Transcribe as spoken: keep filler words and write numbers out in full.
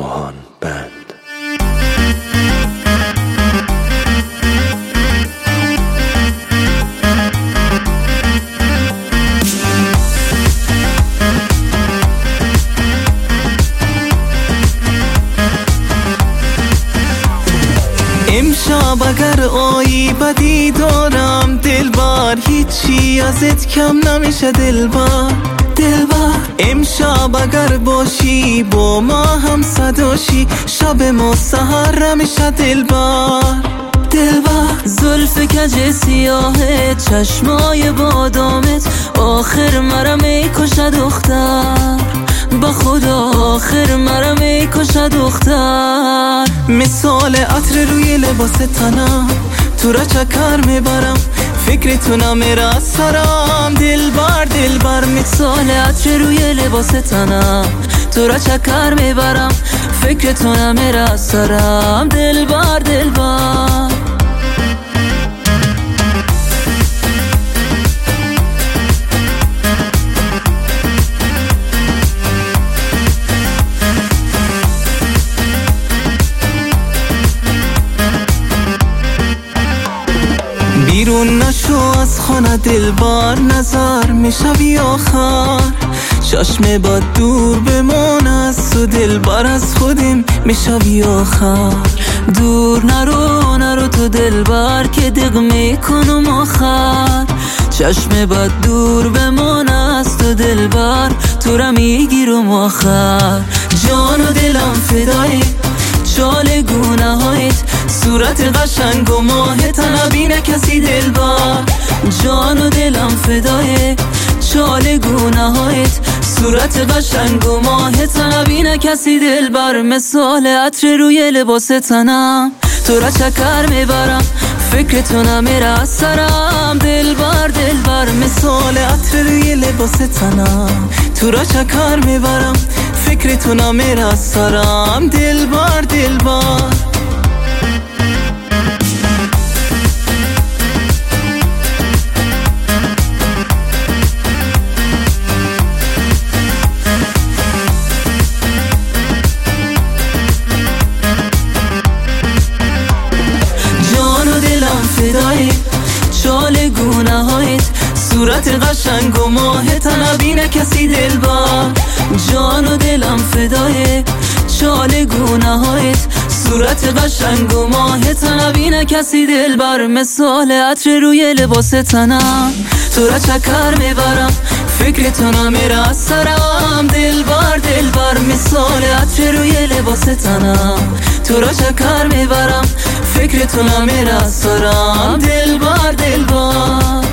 سوهان بند. امشب اگر آیی بدی دارم دلبر، هیچی ازت کم نمیشه دلبر دلبر. امشب اگر باشی با ما هم صداشی، شب ما سحر نمیشه دلبر دلبر. زلف کج سیاهه، چشمای بادامت، آخر مرا میکشه دختر، با خدا آخر مرا میکشه دختر. مثال عطر روی لباس تنم، تو را چکر میبرم، فکر تو نمیره از سرم دلبر دلبر. مثال عطر روی لباس تنم، تو را چکر میبرم، فکر تو نمیره از سرم دلبر دلبر. بیرون نشو از خانه دلبر، نظر میشوی آخر، چشم بد دور بمان از تو دلبر، از خودیم میشوی آخر. دور نرو نرو تو دلبر که دق میکنم آخر، چشم بد دور بمان از تو دلبر، تو را میگیرم آخر. جان و دلم فدای چال گونه هایت، صورت قشنگ و ماهت نبینه کسی دلبر. جان و دلم فدای چال گونه هایت، صورت قشنگ و ماهت نبینه کسی دلبر. مثال عطر روی لباس تنم، تو را چکر میبرم، فکر تو نمیره از سرم دلبر دلبر. مثال عطر روی لباس تنم، تو را چکر میبرم، فکر تو نمیره از سرم دلبر دلبر. فدای چال گونه هایت، صورت قشنگ و ماهت نبینه کسی دلبر. جان و دلم فدای چال گونه هایت، صورت قشنگ و ماهت نبینه کسی دلبر. مثال عطر روی لباس تنم، تو را چکر میبرم، فکر تو نمیره از سرم دلبر دلبر. مثال عطر روی لباس تنم، تو را چکر میبرم، فکر تو نمیره از سرم دلبر دلبر.